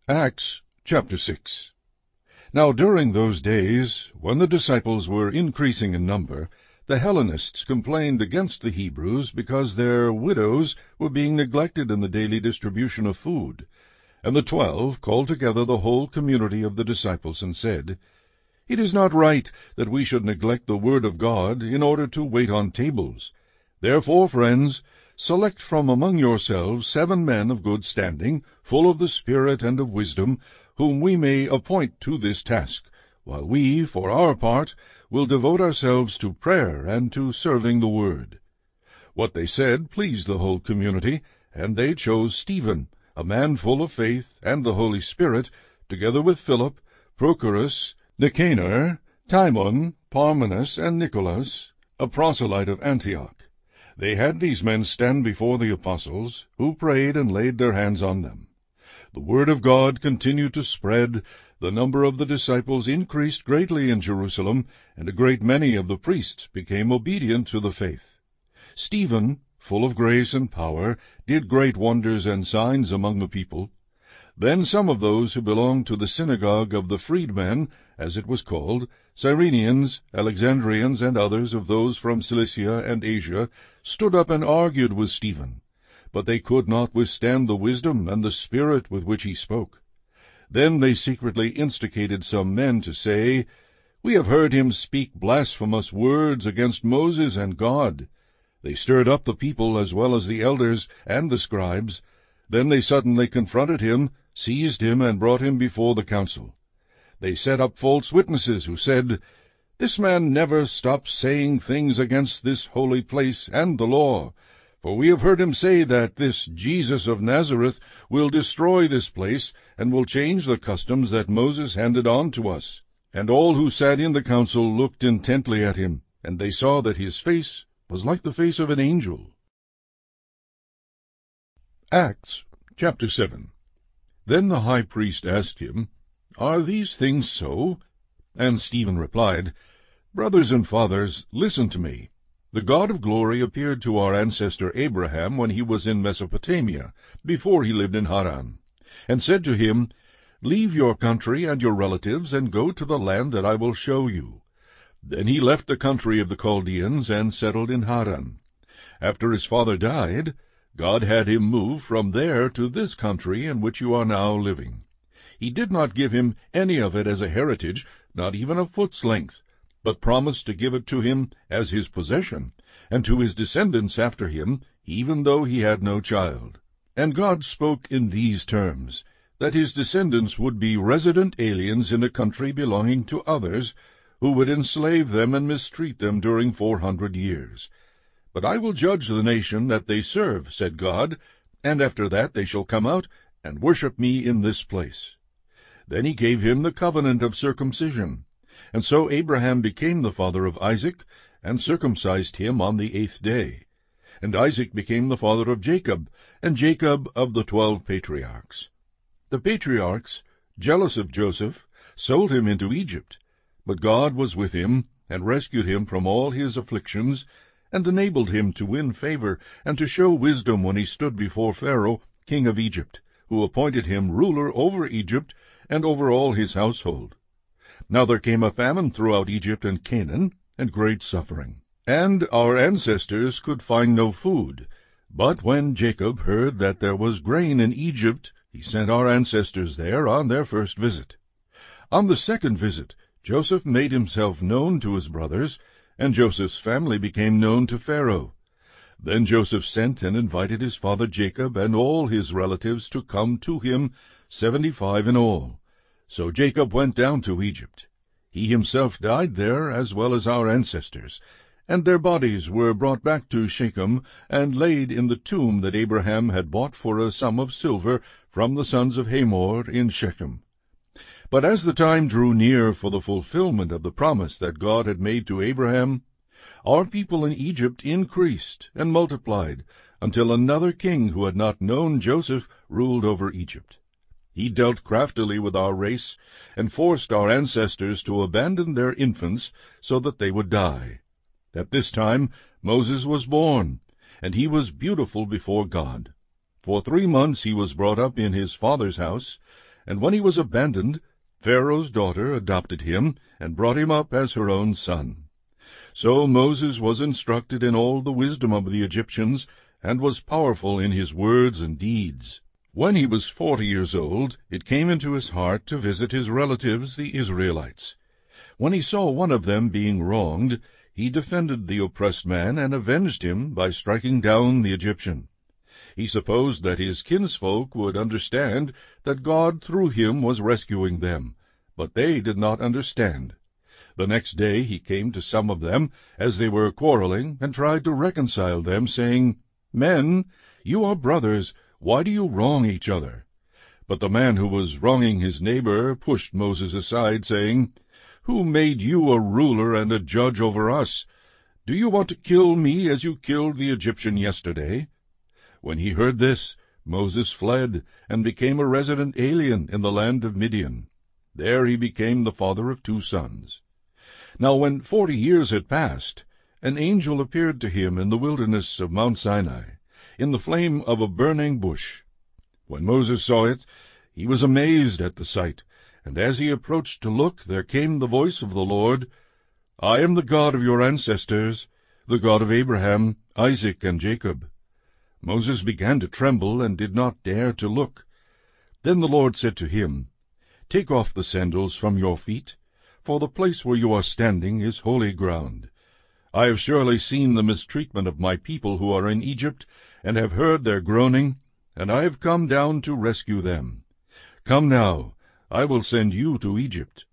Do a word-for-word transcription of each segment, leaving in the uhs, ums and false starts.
Acts chapter six. Now during those days, when the disciples were increasing in number, the Hellenists complained against the Hebrews because their widows were being neglected in the daily distribution of food. And the twelve called together the whole community of the disciples and said, It is not right that we should neglect the word of God in order to wait on tables. Therefore, friends, select from among yourselves seven men of good standing, full of the Spirit and of wisdom, whom we may appoint to this task, while we, for our part, will devote ourselves to prayer and to serving the word. What they said pleased the whole community, and they chose Stephen, a man full of faith and the Holy Spirit, together with Philip, Prochorus, Nicanor, Timon, Parmenas, and Nicholas, a proselyte of Antioch. They had these men stand before the apostles, who prayed and laid their hands on them. The word of God continued to spread, the number of the disciples increased greatly in Jerusalem, and a great many of the priests became obedient to the faith. Stephen, full of grace and power, did great wonders and signs among the people. Then some of those who belonged to the synagogue of the freedmen, as it was called, Cyrenians, Alexandrians, and others of those from Cilicia and Asia, stood up and argued with Stephen. But they could not withstand the wisdom and the spirit with which he spoke. Then they secretly instigated some men to say, We have heard him speak blasphemous words against Moses and God. They stirred up the people as well as the elders and the scribes. Then they suddenly confronted him, seized him, and brought him before the council. They set up false witnesses who said, This man never stops saying things against this holy place and the law. For we have heard him say that this Jesus of Nazareth will destroy this place, and will change the customs that Moses handed on to us. And all who sat in the council looked intently at him, and they saw that his face was like the face of an angel. Acts chapter seven. Then the high priest asked him, Are these things so? And Stephen replied, Brothers and fathers, listen to me. The God of glory appeared to our ancestor Abraham when he was in Mesopotamia, before he lived in Haran, and said to him, Leave your country and your relatives, and go to the land that I will show you. Then he left the country of the Chaldeans and settled in Haran. After his father died, God had him move from there to this country in which you are now living. He did not give him any of it as a heritage, not even a foot's length, but promised to give it to him as his possession, and to his descendants after him, even though he had no child. And God spoke in these terms, that his descendants would be resident aliens in a country belonging to others, who would enslave them and mistreat them during four hundred years. But I will judge the nation that they serve, said God, and after that they shall come out and worship me in this place. Then he gave him the covenant of circumcision. And so Abraham became the father of Isaac, and circumcised him on the eighth day. And Isaac became the father of Jacob, and Jacob of the twelve patriarchs. The patriarchs, jealous of Joseph, sold him into Egypt. But God was with him, and rescued him from all his afflictions, and enabled him to win favor, and to show wisdom when he stood before Pharaoh, king of Egypt, who appointed him ruler over Egypt, and over all his household. Now there came a famine throughout Egypt and Canaan, and great suffering. And our ancestors could find no food. But when Jacob heard that there was grain in Egypt, he sent our ancestors there on their first visit. On the second visit, Joseph made himself known to his brothers, and Joseph's family became known to Pharaoh. Then Joseph sent and invited his father Jacob and all his relatives to come to him, seventy-five in all. So Jacob went down to Egypt. He himself died there, as well as our ancestors, and their bodies were brought back to Shechem, and laid in the tomb that Abraham had bought for a sum of silver from the sons of Hamor in Shechem. But as the time drew near for the fulfillment of the promise that God had made to Abraham, our people in Egypt increased and multiplied, until another king who had not known Joseph ruled over Egypt. He dealt craftily with our race, and forced our ancestors to abandon their infants so that they would die. At this time Moses was born, and he was beautiful before God. For three months he was brought up in his father's house, and when he was abandoned, Pharaoh's daughter adopted him and brought him up as her own son. So Moses was instructed in all the wisdom of the Egyptians, and was powerful in his words and deeds. When he was forty years old, it came into his heart to visit his relatives, the Israelites. When he saw one of them being wronged, he defended the oppressed man and avenged him by striking down the Egyptian. He supposed that his kinsfolk would understand that God through him was rescuing them, but they did not understand. The next day he came to some of them as they were quarreling, and tried to reconcile them, saying, Men, you are brothers, why do you wrong each other? But the man who was wronging his neighbor pushed Moses aside, saying, Who made you a ruler and a judge over us? Do you want to kill me as you killed the Egyptian yesterday? When he heard this, Moses fled, and became a resident alien in the land of Midian. There he became the father of two sons. Now when forty years had passed, an angel appeared to him in the wilderness of Mount Sinai, in the flame of a burning bush. When Moses saw it, he was amazed at the sight, and as he approached to look, there came the voice of the Lord, I am the God of your ancestors, the God of Abraham, Isaac, and Jacob. Moses began to tremble and did not dare to look. Then the Lord said to him, Take off the sandals from your feet, for the place where you are standing is holy ground. I have surely seen the mistreatment of my people who are in Egypt, and have heard their groaning, and I have come down to rescue them. Come now, I will send you to Egypt.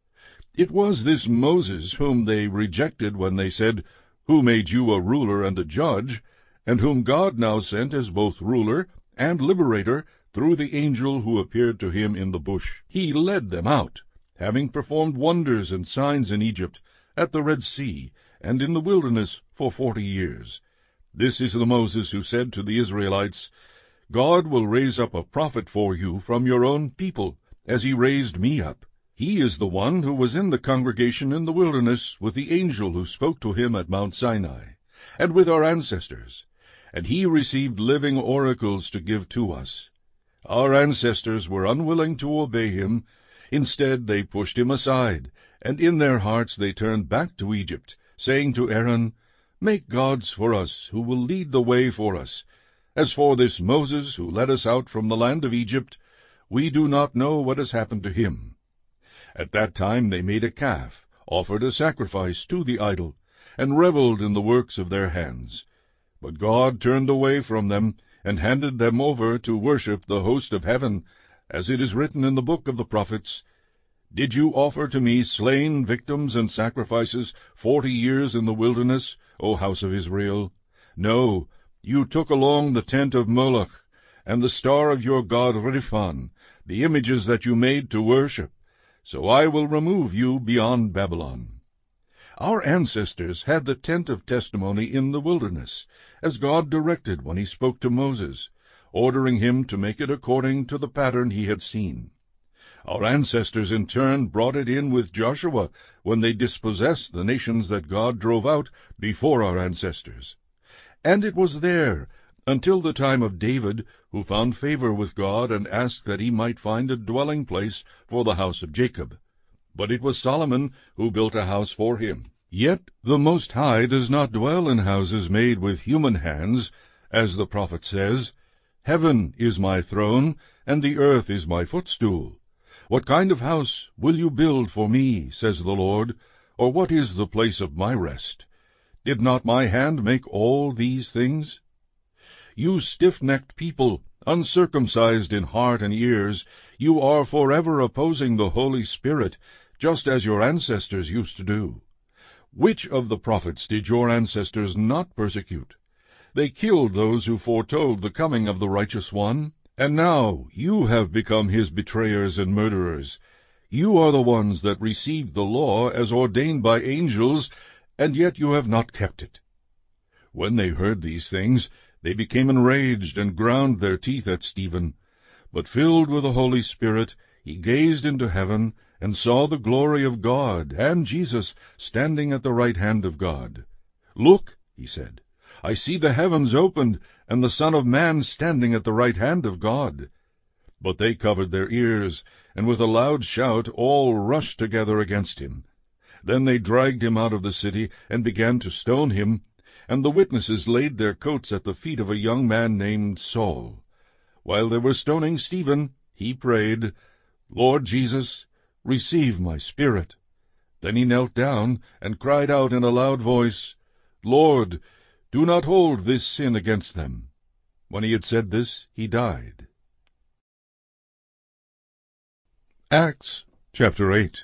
It was this Moses whom they rejected when they said, Who made you a ruler and a judge? And whom God now sent as both ruler and liberator through the angel who appeared to him in the bush. He led them out, having performed wonders and signs in Egypt, at the Red Sea, and in the wilderness for forty years. This is the Moses who said to the Israelites, God will raise up a prophet for you from your own people, as he raised me up. He is the one who was in the congregation in the wilderness with the angel who spoke to him at Mount Sinai, and with our ancestors. And he received living oracles to give to us. Our ancestors were unwilling to obey him. Instead they pushed him aside, and in their hearts they turned back to Egypt, saying to Aaron, Make gods for us, who will lead the way for us. As for this Moses, who led us out from the land of Egypt, we do not know what has happened to him. At that time they made a calf, offered a sacrifice to the idol, and reveled in the works of their hands. But God turned away from them, and handed them over to worship the host of heaven, as it is written in the book of the prophets, Did you offer to me slain victims and sacrifices forty years in the wilderness, O house of Israel? No, you took along the tent of Moloch, and the star of your god Riphan, the images that you made to worship. So I will remove you beyond Babylon. Our ancestors had the tent of testimony in the wilderness, as God directed when he spoke to Moses, ordering him to make it according to the pattern he had seen. Our ancestors in turn brought it in with Joshua when they dispossessed the nations that God drove out before our ancestors. And it was there until the time of David, who found favor with God and asked that he might find a dwelling place for the house of Jacob. But it was Solomon who built a house for him. Yet the Most High does not dwell in houses made with human hands, as the prophet says, Heaven is my throne, and the earth is my footstool. What kind of house will you build for me, says the Lord, or what is the place of my rest? Did not my hand make all these things? You stiff-necked people, uncircumcised in heart and ears, you are forever opposing the Holy Spirit, just as your ancestors used to do. Which of the prophets did your ancestors not persecute? They killed those who foretold the coming of the righteous one, and now you have become his betrayers and murderers. You are the ones that received the law as ordained by angels, and yet you have not kept it. When they heard these things, they became enraged and ground their teeth at Stephen. But filled with the Holy Spirit, he gazed into heaven and saw the glory of God and Jesus standing at the right hand of God. Look, he said, I see the heavens opened, and the Son of Man standing at the right hand of God. But they covered their ears, and with a loud shout all rushed together against him. Then they dragged him out of the city, and began to stone him, and the witnesses laid their coats at the feet of a young man named Saul. While they were stoning Stephen, he prayed, "Lord Jesus, receive my spirit." Then he knelt down, and cried out in a loud voice, "Lord, do not hold this sin against them." When he had said this, he died. Acts chapter eight.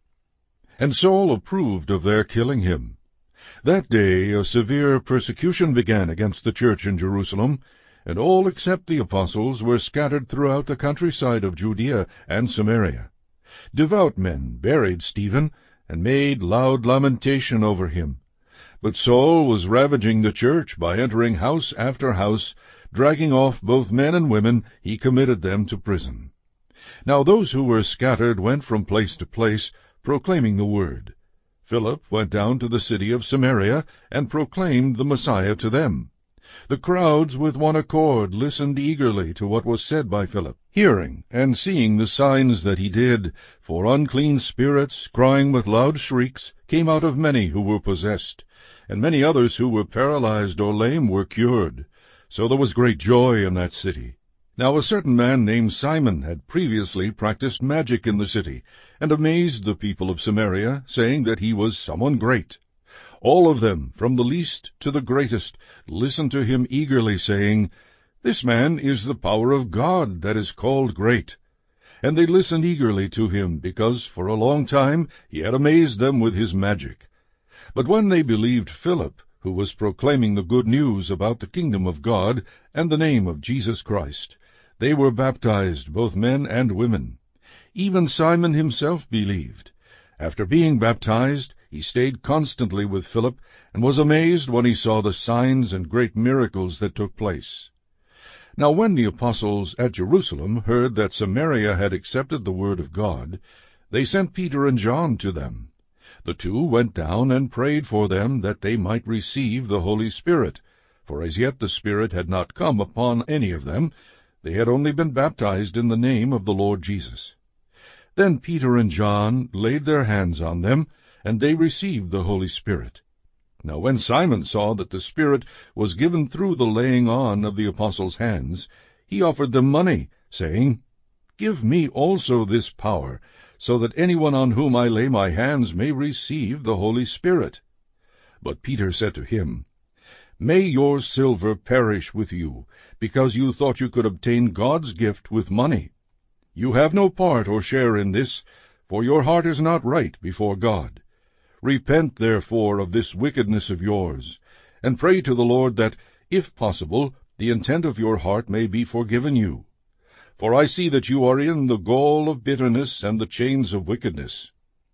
And Saul approved of their killing him. That day a severe persecution began against the church in Jerusalem, and all except the apostles were scattered throughout the countryside of Judea and Samaria. Devout men buried Stephen, and made loud lamentation over him. But Saul was ravaging the church by entering house after house, dragging off both men and women. He committed them to prison. Now those who were scattered went from place to place, proclaiming the word. Philip went down to the city of Samaria, and proclaimed the Messiah to them. The crowds with one accord listened eagerly to what was said by Philip, hearing and seeing the signs that he did, for unclean spirits, crying with loud shrieks, came out of many who were possessed, and many others who were paralyzed or lame were cured. So there was great joy in that city. Now a certain man named Simon had previously practiced magic in the city, and amazed the people of Samaria, saying that he was someone great. All of them, from the least to the greatest, listened to him eagerly, saying, "This man is the power of God that is called great." And they listened eagerly to him, because for a long time he had amazed them with his magic. But when they believed Philip, who was proclaiming the good news about the kingdom of God and the name of Jesus Christ, they were baptized, both men and women. Even Simon himself believed. After being baptized, he stayed constantly with Philip, and was amazed when he saw the signs and great miracles that took place. Now when the apostles at Jerusalem heard that Samaria had accepted the word of God, they sent Peter and John to them. The two went down and prayed for them that they might receive the Holy Spirit, for as yet the Spirit had not come upon any of them. They had only been baptized in the name of the Lord Jesus. Then Peter and John laid their hands on them, and they received the Holy Spirit. Now when Simon saw that the Spirit was given through the laying on of the apostles' hands, he offered them money, saying, "Give me also this power, so that anyone on whom I lay my hands may receive the Holy Spirit." But Peter said to him, "May your silver perish with you, because you thought you could obtain God's gift with money. You have no part or share in this, for your heart is not right before God. Repent, therefore, of this wickedness of yours, and pray to the Lord that, if possible, the intent of your heart may be forgiven you. For I see that you are in the gall of bitterness and the chains of wickedness."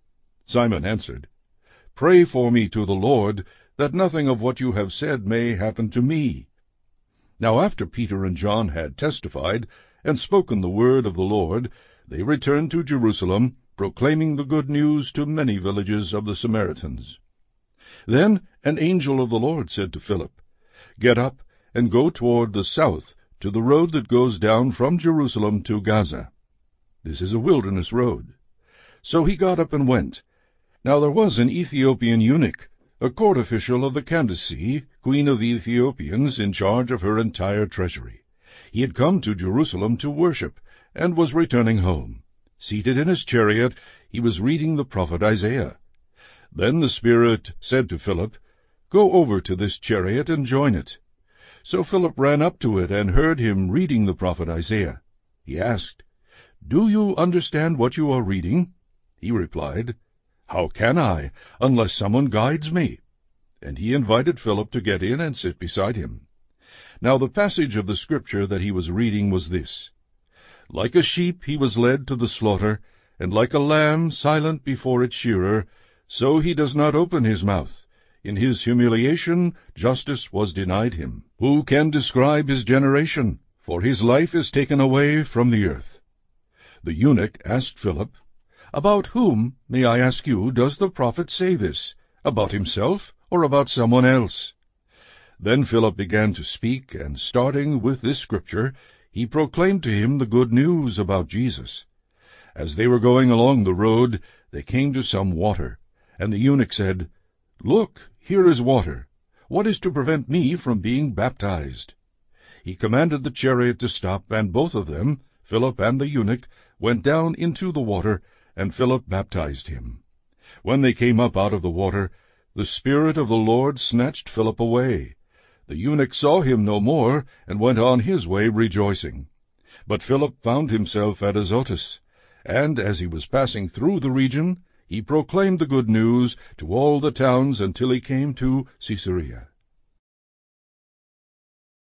Simon answered, "Pray for me to the Lord, that nothing of what you have said may happen to me." Now after Peter and John had testified and spoken the word of the Lord, they returned to Jerusalem, proclaiming the good news to many villages of the Samaritans. Then an angel of the Lord said to Philip, "Get up and go toward the south, to the road that goes down from Jerusalem to Gaza. This is a wilderness road." So he got up and went. Now there was an Ethiopian eunuch, a court official of the Candace, queen of the Ethiopians, in charge of her entire treasury. He had come to Jerusalem to worship, and was returning home. Seated in his chariot, he was reading the prophet Isaiah. Then the Spirit said to Philip, "Go over to this chariot and join it." So Philip ran up to it and heard him reading the prophet Isaiah. He asked, "Do you understand what you are reading?" He replied, "How can I, unless someone guides me?" And he invited Philip to get in and sit beside him. Now the passage of the scripture that he was reading was this: "Like a sheep he was led to the slaughter, and like a lamb silent before its shearer, so he does not open his mouth. In his humiliation justice was denied him. Who can describe his generation? For his life is taken away from the earth." The eunuch asked Philip, "About whom, may I ask you, does the prophet say this? About himself, or about someone else?" Then Philip began to speak, and starting with this scripture, he proclaimed to him the good news about Jesus. As they were going along the road, they came to some water, and the eunuch said, "Look, here is water. What is to prevent me from being baptized?" He commanded the chariot to stop, and both of them, Philip and the eunuch, went down into the water, and Philip baptized him. When they came up out of the water, the Spirit of the Lord snatched Philip away. The eunuch saw him no more, and went on his way rejoicing. But Philip found himself at Azotus, and as he was passing through the region, he proclaimed the good news to all the towns until he came to Caesarea.